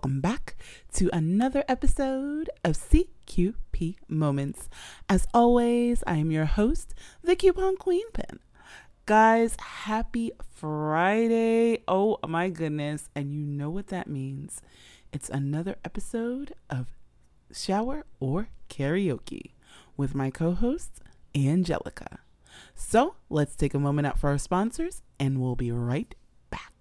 welcome back to another episode of CQP Moments. As always, I am your host, the Coupon Queen Pin. Guys, happy Friday. Oh my goodness. And you know what that means. It's another episode of Shower or Karaoke with my co-host, Angelica. So let's take a moment out for our sponsors and we'll be right back.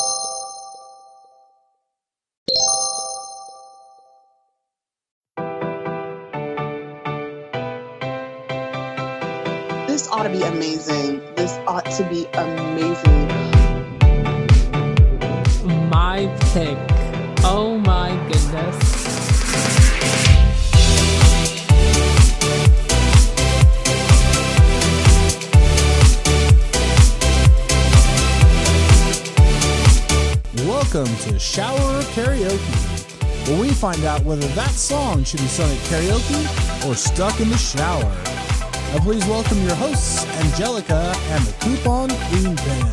This ought to be amazing. This ought to be amazing. My pick. Oh my goodness. Welcome to Shower or Karaoke, where we find out whether that song should be sung at karaoke or stuck in the shower. Now please welcome your hosts, Angelica and the Coupon Queen Pin.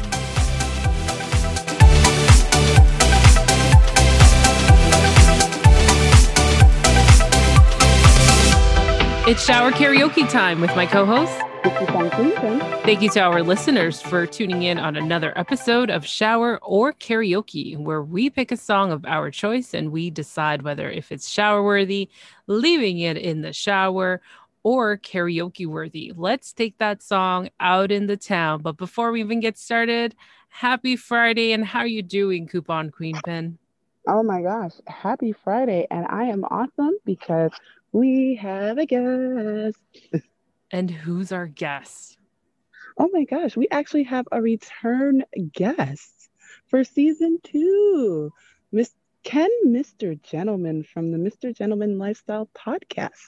It's shower karaoke time with my co-host. Thank you to our listeners for tuning in on another episode of Shower or Karaoke, where we pick a song of our choice and we decide whether if it's shower worthy, leaving it in the shower, or karaoke worthy. Let's take that song out in the town. But before we even get started, happy Friday, and how are you doing, Coupon Queen Pin? Oh my gosh, happy Friday. And I am awesome because we have a guest. And who's our guest? Oh my gosh, we actually have a return guest for season 2. Mr. Gentleman from the Mr. Gentleman Lifestyle Podcast.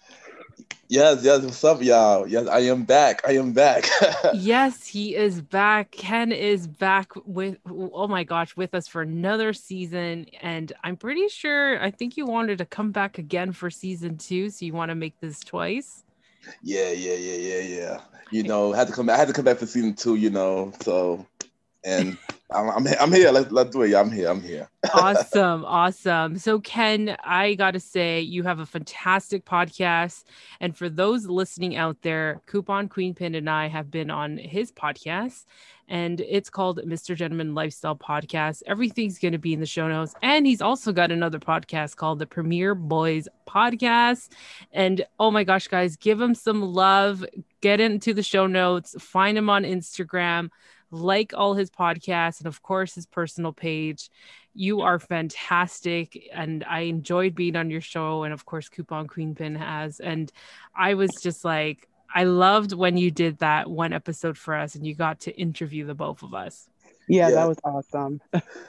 Yes, what's up, y'all? Yes, I am back. Yes, he is back. Ken is back with us for another season. And I'm pretty sure, I think you wanted to come back again for season 2. So you want to make this twice? Yeah. You know, I had to come back for season 2, you know, so, and I'm here. Let's do it. Yeah, I'm here. Awesome. So Ken, I gotta say, you have a fantastic podcast. And for those listening out there, Coupon Queen Pin and I have been on his podcast, and it's called Mr. Gentleman Lifestyle Podcast. Everything's going to be in the show notes. And he's also got another podcast called the Premier Boys Podcast. And oh my gosh, guys, give him some love. Get into the show notes. Find him on Instagram. Like all his podcasts and of course his personal page. You are fantastic and I enjoyed being on your show, and of course Coupon Queen Pin has, and I was just like, I loved when you did that one episode for us and you got to interview the both of us. Yeah. That was awesome.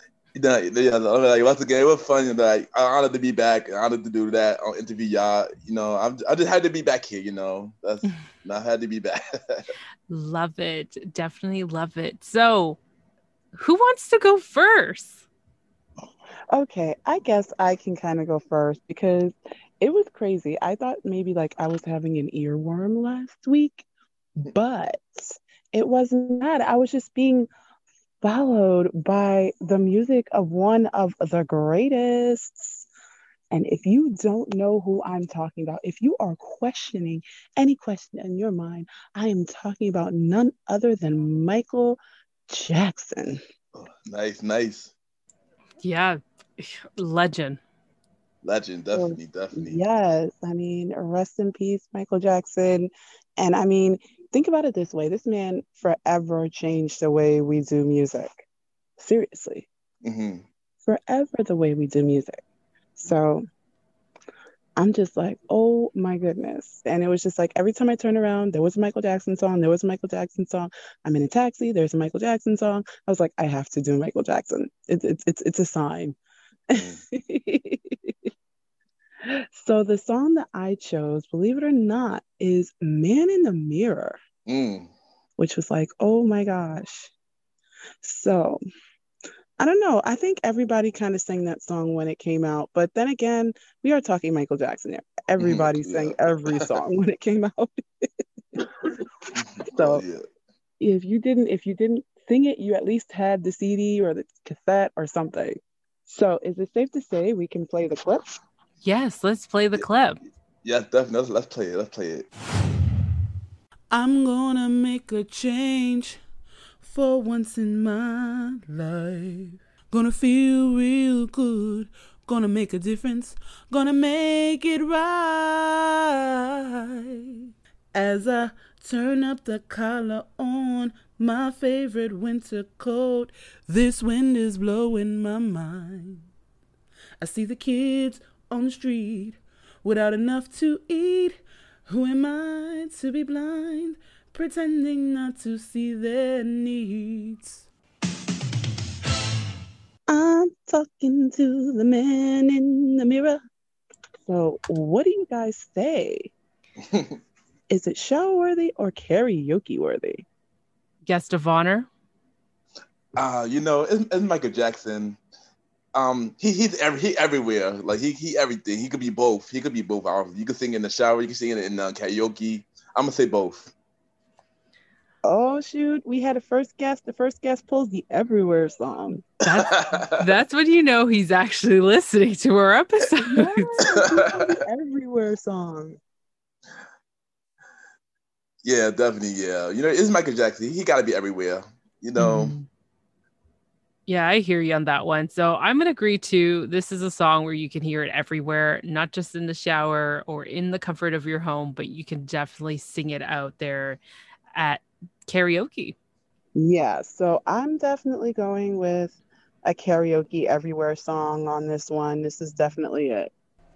Like once again, it was fun. Like I'm honored to be back. Honored to do that. I'll interview y'all. You know, I just had to be back here. You know, I had to be back. Love it. Definitely love it. So, who wants to go first? Okay, I guess I can kind of go first because it was crazy. I thought maybe like I was having an earworm last week, but it wasn't that. I was just being followed by the music of one of the greatest. And if you don't know who I'm talking about, if you are questioning any question in your mind, I am talking about none other than Michael Jackson. Nice. Yeah, legend, definitely. Yes, I mean, rest in peace, Michael Jackson. And I mean, think about it this way. This man forever changed the way we do music. Seriously. Mm-hmm. Forever the way we do music. So I'm just like, oh my goodness. And it was just like, every time I turn around, there was a Michael Jackson song. I'm in a taxi. There's a Michael Jackson song. I was like, I have to do Michael Jackson. It's a sign. Mm. So the song that I chose, believe it or not, is Man in the Mirror, which was like, oh my gosh. So I don't know. I think everybody kind of sang that song when it came out. But then again, we are talking Michael Jackson here. Everybody sang every song when it came out. So if you didn't sing it, you at least had the CD or the cassette or something. So, is it safe to say we can play the clip? Yes, let's play the clip. Yeah, definitely. Let's play it. Let's play it. I'm gonna make a change for once in my life. Gonna feel real good. Gonna make a difference. Gonna make it right. As I turn up the collar on my favorite winter coat, this wind is blowing my mind. I see the kids on the street without enough to eat. Who am I to be blind, pretending not to see their needs? I'm talking to the man in the mirror. So, what do you guys say? Is it show worthy or karaoke worthy? Guest of honor. It's Michael Jackson. He's everywhere. Like he everything. He could be both. You could sing in the shower. You can sing it in karaoke. I'm gonna say both. Oh shoot, we had a first guest. The first guest pulls the Everywhere song. That's when you know he's actually listening to our episodes. Yes, the Everywhere song. Yeah, definitely. Yeah, it's Michael Jackson. He got to be everywhere. Yeah, I hear you on that one. So I'm going to agree too. This is a song where you can hear it everywhere, not just in the shower or in the comfort of your home, but you can definitely sing it out there at karaoke. Yeah, so I'm definitely going with a karaoke everywhere song on this one. This is definitely it.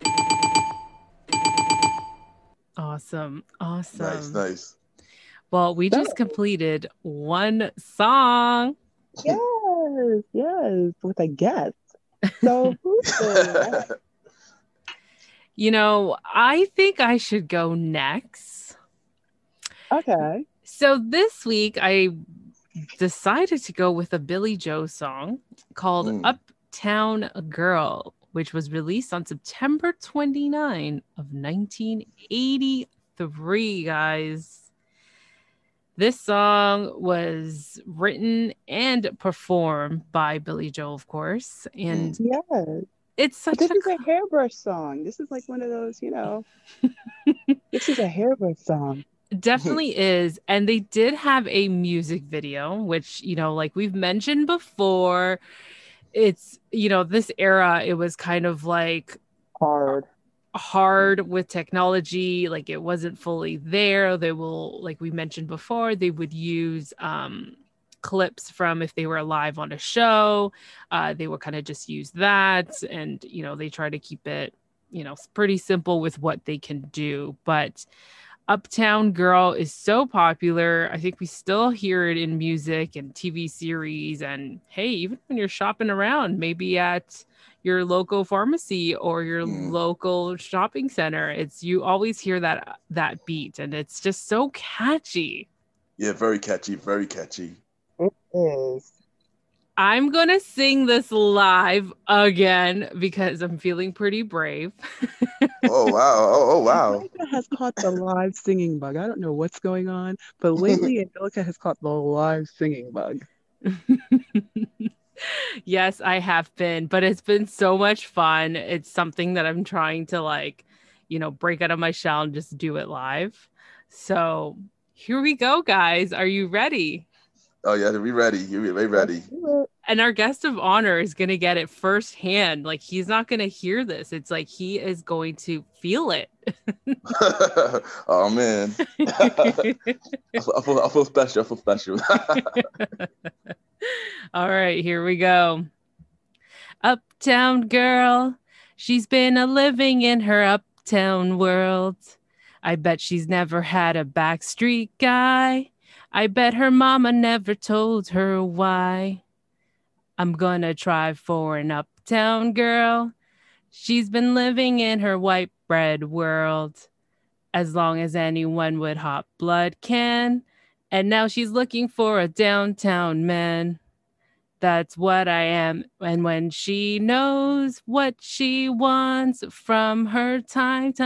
Awesome. Nice. Well, we just completed one song. Yes, with a guest. So who's the I think I should go next. Okay. So this week I decided to go with a Billy Joe song called Uptown Girl, which was released on September 29 of 1983, guys. This song was written and performed by Billy Joel, of course. And yes, it's such this is a hairbrush song. This is like one of those, this is a hairbrush song. Definitely is. And they did have a music video, which, like we've mentioned before, it's, this era, it was kind of like hard with technology. Like it wasn't fully there. They will, like we mentioned before, they would use clips from if they were live on a show. They would kind of just use that. And, they try to keep it, pretty simple with what they can do. But Uptown Girl is so popular. I think we still hear it in music and TV series. And hey, even when you're shopping around, maybe at your local pharmacy or your local shopping center, you always hear that beat, and it's just so catchy. Yeah, very catchy. It is. I'm gonna sing this live again because I'm feeling pretty brave. Oh wow. Angelica has caught the live singing bug. I don't know what's going on, but lately Angelica has caught the live singing bug. Yes, I have been, but it's been so much fun. It's something that I'm trying to break out of my shell and just do it live. So here we go, guys. Are you ready? Oh yeah, we're ready. We're ready. And our guest of honor is going to get it firsthand. Like he's not going to hear this. It's like he is going to feel it. Oh man. I feel special. All right, here we go. Uptown girl, she's been a living in her uptown world. I bet she's never had a backstreet guy. I bet her mama never told her why. I'm gonna try for an uptown girl. She's been living in her white bread world as long as anyone with hot blood can. And now she's looking for a downtown man. That's what I am. And when she knows what she wants from her time.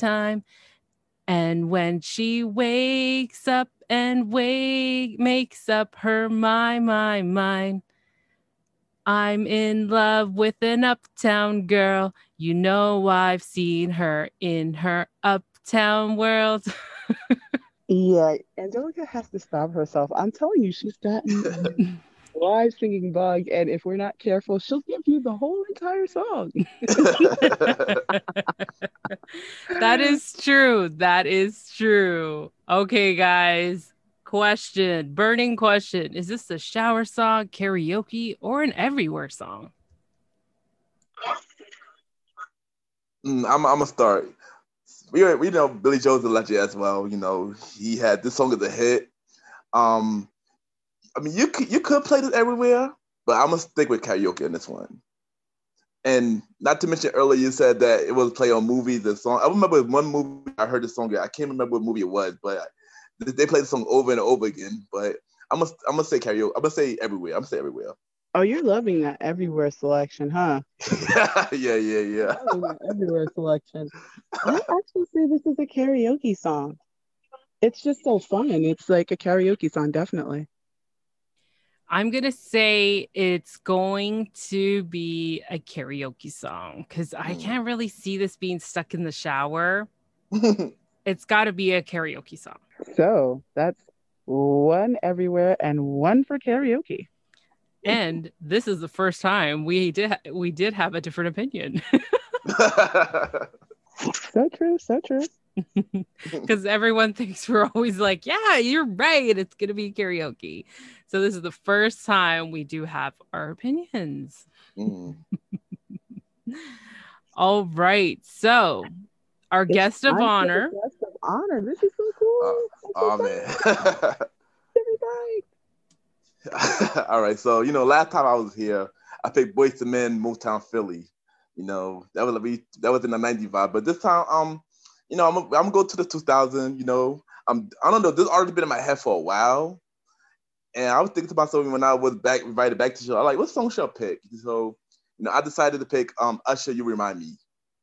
And when she wakes up and makes up her mind, I'm in love with an uptown girl. You know I've seen her in her uptown world. Yeah, Angelica has to stop herself. I'm telling you, she's gotten this live singing bug, and if we're not careful, she'll give you the whole entire song. That is true. That is true. Okay, guys. Question, burning question. Is this a shower song, karaoke, or an everywhere song? I'm gonna start. We know Billy Joel's a legend as well. You know, he had this song as a hit. I mean, you could play this everywhere, but I'm gonna stick with karaoke in this one. And not to mention earlier, you said that it was play on movies and song. I remember one movie I heard the song. I can't remember what movie it was, but they played the song over and over again. But I'm gonna say karaoke. I'm gonna say everywhere. I'm gonna say everywhere. Oh, you're loving that everywhere selection, huh? Yeah. Loving that everywhere selection. I actually say this is a karaoke song. It's just so fun. It's like a karaoke song, definitely. I'm going to say it's going to be a karaoke song because I can't really see this being stuck in the shower. It's got to be a karaoke song. So that's one everywhere and one for karaoke. And this is the first time we did have a different opinion. So true. Because everyone thinks we're always like, yeah, you're right. It's going to be karaoke. So this is the first time we do have our opinions. All right. So our guest of honor. Guest of honor. This is so cool. Oh, man. All right. So, last time I was here, I picked Boyz II Men, Motown Philly. That was in the 90s vibe. But this time, I'm gonna go to the 2000. I don't know. This already been in my head for a while, and I was thinking to myself when I was invited back to the show. I like, what song should I pick? So, I decided to pick Usher. You Remind Me.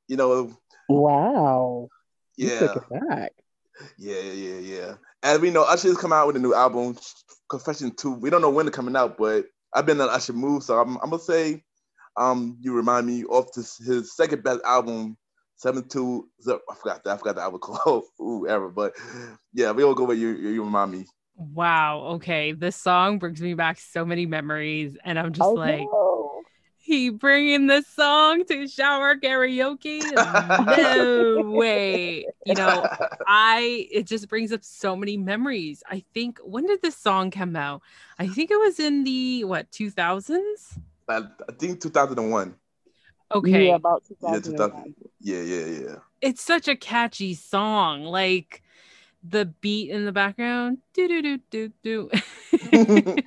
Wow. Yeah. You took it back. Yeah. And we know Usher's come out with a new album, Confession 2. We don't know when it's coming out, but I've been on Usher move, so I'm gonna say, You Remind Me off his second best album. 7-2. I forgot the album called. Ever. But yeah, we all go with you Remind Me. Wow. Okay. This song brings me back so many memories, and I'm just he bringing this song to shower karaoke? No way. It just brings up so many memories. I think, when did this song come out? I think it was in the 2000s. I think 2001. Okay. Yeah, about 2001. Yeah. It's such a catchy song. Like the beat in the background. Do do do do do.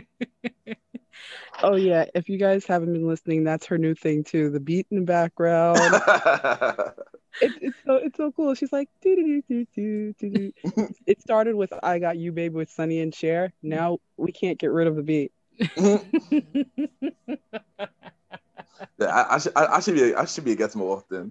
Oh yeah, if you guys haven't been listening, that's her new thing too. The beat in the background. It's so cool. She's like do do do do do do. It started with "I Got You, Baby" with Sonny and Cher. Now we can't get rid of the beat. Yeah, I should be a guest more often.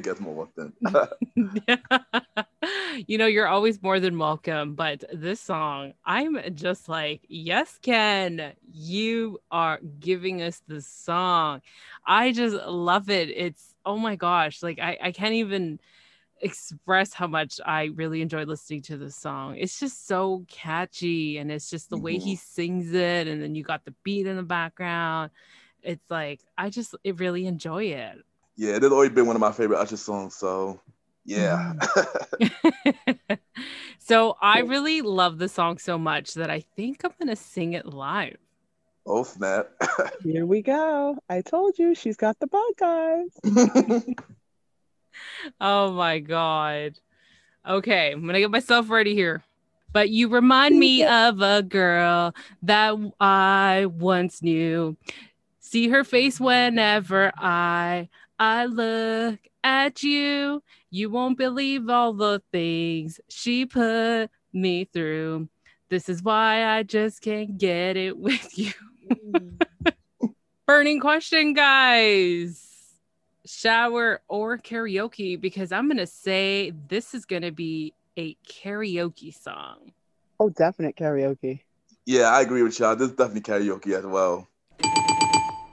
You're always more than welcome. But this song, I'm just like, yes, Ken, you are giving us the song. I just love it. It's, oh my gosh, like I can't even express how much I really enjoyed listening to this song. It's just so catchy, and it's just the way he sings it, and then you got the beat in the background. It's like I really enjoy it. Yeah, it has always been one of my favorite Usher songs. So yeah. So I really love the song so much that I think I'm gonna sing it live. Oh snap! Here we go. I told you she's got the bug, guys. Oh my god. Okay, I'm gonna get myself ready here. But you remind me of a girl that I once knew. See her face whenever I look at you. You won't believe all the things she put me through. This is why I just can't get it with you. Burning question, guys. Shower or karaoke? Because I'm going to say this is going to be a karaoke song. Oh, definite karaoke. Yeah, I agree with y'all. This is definitely karaoke as well.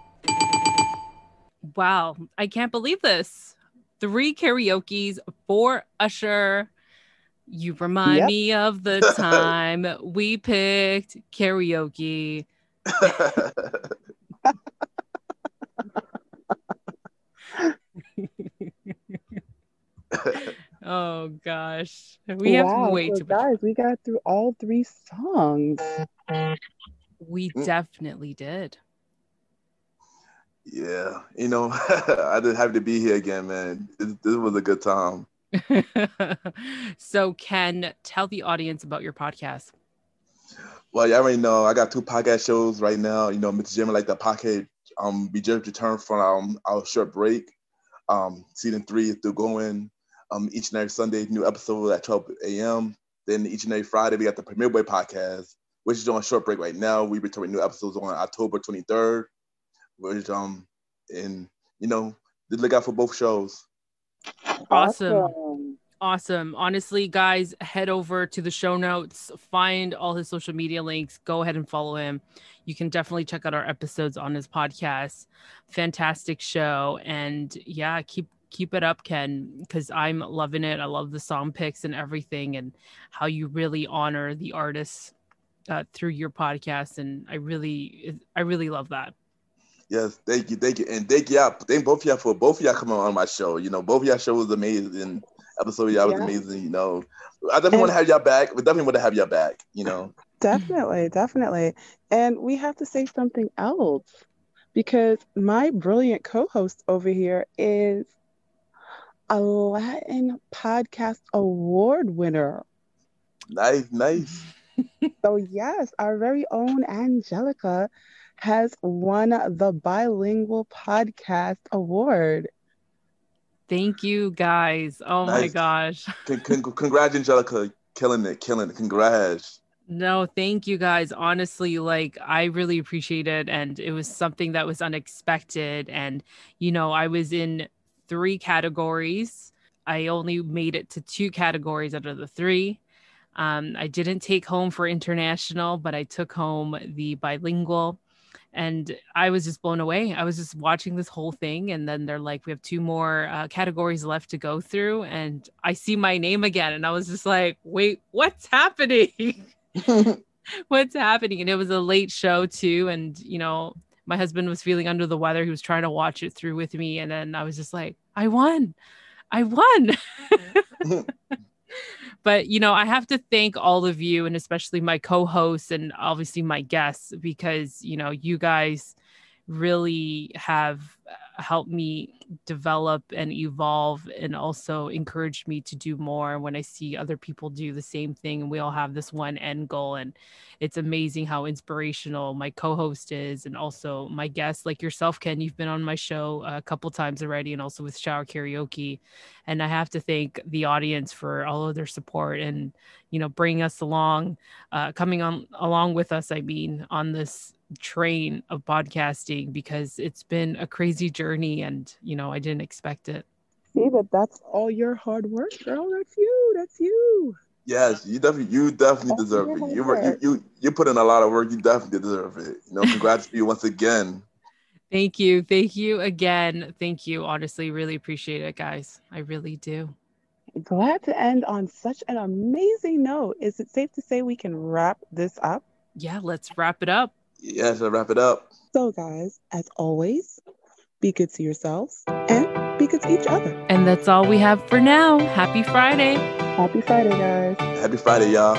Wow, I can't believe this. 3 karaokes, 4 Usher. You remind Yep. me of the time we picked karaoke. Oh gosh, we have way so too much. guys, we got through all 3 songs. We definitely did. Yeah, I just happy to be here again, man. This was a good time. So Ken, tell the audience about your podcast. Well, you already know I got 2 podcast shows right now. Mr. Jimmy like the podcast. We just returned from our short break. Season 3 is still going. Each and every Sunday, new episode at 12 a.m. Then each and every Friday, we got the Premier Boy podcast, which is on a short break right now. We return with new episodes on October 23rd. Which look out for both shows. Awesome. Honestly, guys, head over to the show notes, find all his social media links, go ahead and follow him. You can definitely check out our episodes on his podcast. Fantastic show. And yeah, keep it up, Ken, because I'm loving it. I love the song picks and everything, and how you really honor the artists through your podcast. And I really love that. Yes, thank you, and thank y'all. Thank both of y'all coming on my show. Both of y'all show was amazing. Episode y'all was amazing. I definitely want to have y'all back. We definitely want to have y'all back. Definitely. And we have to say something else, because my brilliant co-host over here is a Latin Podcast Award winner. Nice. So yes, our very own Angelica has won the Bilingual Podcast Award. Thank you, guys. Oh nice. My gosh. Congrats, Angelica. Killing it. Congrats. No, thank you, guys. Honestly, I really appreciate it. And it was something that was unexpected. And, I was in 3 categories. I only made it to 2 categories out of the 3. I didn't take home for international, but I took home the bilingual. And I was just blown away. I was just watching this whole thing. And then they're like, we have 2 more categories left to go through. And I see my name again. And I was just like, wait, what's happening? What's happening? And it was a late show too. And, my husband was feeling under the weather. He was trying to watch it through with me. And then I was just like, I won. But, I have to thank all of you, and especially my co-hosts and obviously my guests, because, you guys really have helped me develop and evolve, and also encouraged me to do more when I see other people do the same thing, and we all have this one end goal. And it's amazing how inspirational my co-host is, and also my guests like yourself, Ken. You've been on my show a couple times already, and also with Shower Karaoke. And I have to thank the audience for all of their support and, bringing us along, coming on along with us, on this train of podcasting, because it's been a crazy journey, and I didn't expect it. See, but that's all your hard work, girl. That's you. Yes, you definitely deserve it. You put in a lot of work. You definitely deserve it. Congrats to you once again. Thank you again. Thank you. Honestly, really appreciate it, guys. I really do. Glad to end on such an amazing note. Is it safe to say we can wrap this up? Yeah, let's wrap it up. Yes, I'll wrap it up. So guys, as always, be good to yourselves and be good to each other. And that's all we have for now. Happy Friday. Happy Friday, guys. Happy Friday, y'all.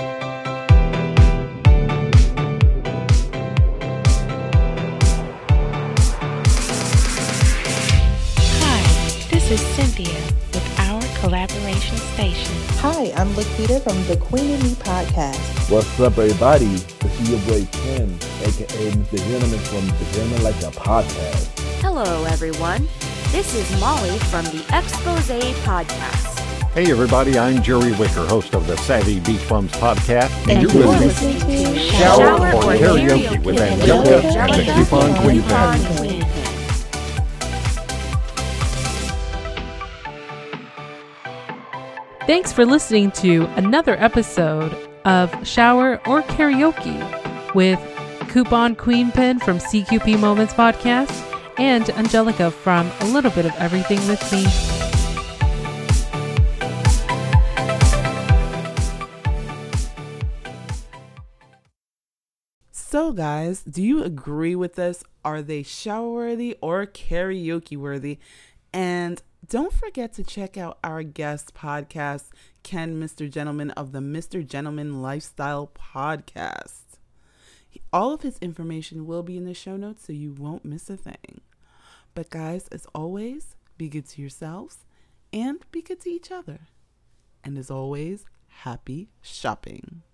Hi, this is Cynthia with our collaboration station. Hi, I'm Lakita from the Queen and Me podcast. What's up, everybody? This is your boy Ken, aka Mr. Gentleman from the Gentleman Like a Podcast. Hello, everyone. This is Molly from the Expose Podcast. Hey, everybody. I'm Jerry Wicker, host of the Savvy Beach Bums Podcast. And you're listening to Shower or Karaoke with Angelica and the Coupon Queen Pen. Thanks for listening to another episode of Shower or Karaoke with Coupon Queen Pen from CQP Moments Podcast and Angelica from A Little Bit of Everything with Me. So guys, do you agree with us? Are they shower worthy or karaoke worthy? And don't forget to check out our guest podcast, Ken Mr. Gentleman of the Mr. Gentleman Lifestyle Podcast. All of his information will be in the show notes, so you won't miss a thing. But guys, as always, be good to yourselves and be good to each other. And as always, happy shopping.